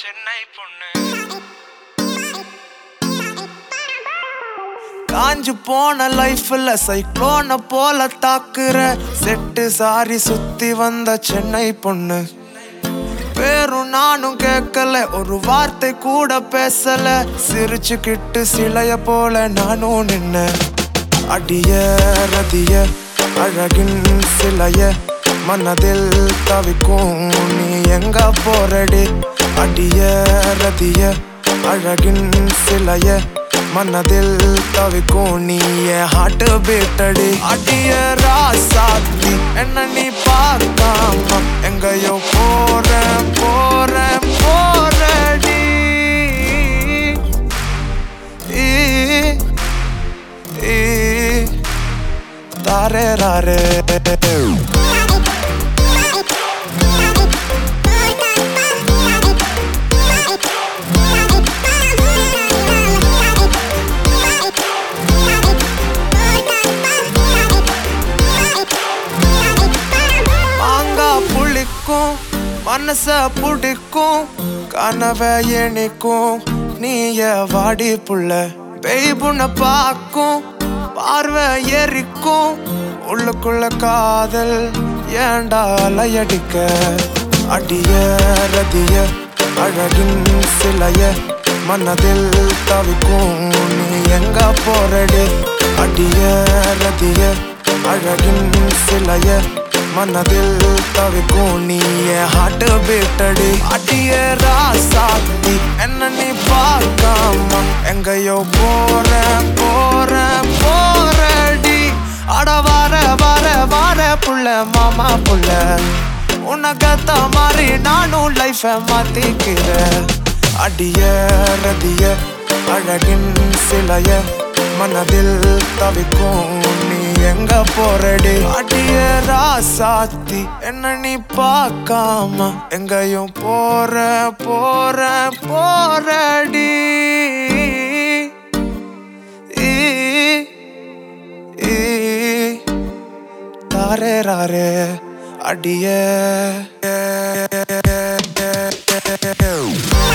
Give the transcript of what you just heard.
சென்னை பொண்ணு காஞ்சு போன லைஃப்ல சைக்ளோன போல தாக்குற செட்டு சாரி சுத்தி வந்த சென்னை பொண்ணு பேரும் நானும் கேட்கல ஒரு வார்த்தை கூட பேசல சிரிச்சுக்கிட்டு சிலைய போல நானும் நின்ன அடிய ரதிய அழகின் சிலைய மனதில் தவிக்கும் நீ எங்க போறடி அடிய ரதிய அழகின் சிலைய மனதில் தவிக்கும் நீ ஹார்ட் பீட்டடி அடிய ராசாத்தி என்ன நீ பார்க்காம எங்கயோ போறேன் போறேன் போறடி தாரே ராரே மனச புடிக்கும் கனவை எணிக்கும் நீய வாடி புள்ள பெய்புன பாக்கும் பார்வை எரிக்கும் உள்ளுக்குள்ள காதல் ஏண்டா அலையடிக்க அடிய ரதிய அழகின் சிலைய மனதில் தவிக்கும் நீ எங்க போறடி அடிய ரதிய அழகின் சிலைய மனதில் தவிக்கும் நீ ஹார்ட் பீட்டடி அடிய ராசாத்தி என்ன நீ பார்க்காம எங்கயோ போறேன் போறேன் போறடி அட வர வர வர புள்ள மாமா புள்ள உனக்கத்த மாதிரி நானும் லைஃப மாத்திக்கிறேன் அடிய ரதிய அழகின் சிலைய மனதில் தவிக்கும் நீ எங்க போறடி அடிய ராசாத்தி என்ன நீ பார்க்காம எங்கயும் போற போற போறடி தாரே ராரே அடிய